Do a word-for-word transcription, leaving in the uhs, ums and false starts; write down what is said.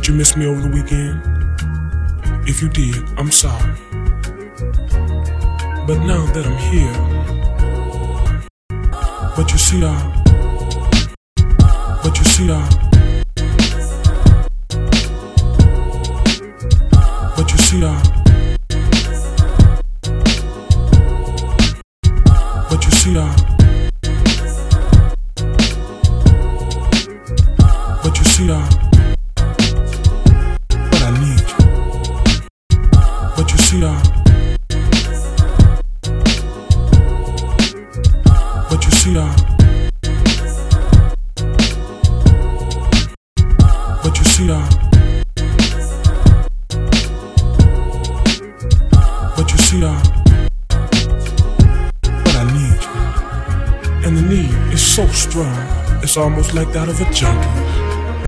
you miss me over the weekend? If you did, I'm sorry. But now that I'm here, but you see, I, but you see, I, but you see, I, but you see, I, but you see, I, but I need you. But you see, I, but you see, I, but you see, I, but you see, I, but I need you. And the need is so strong, it's almost like that of a junkie.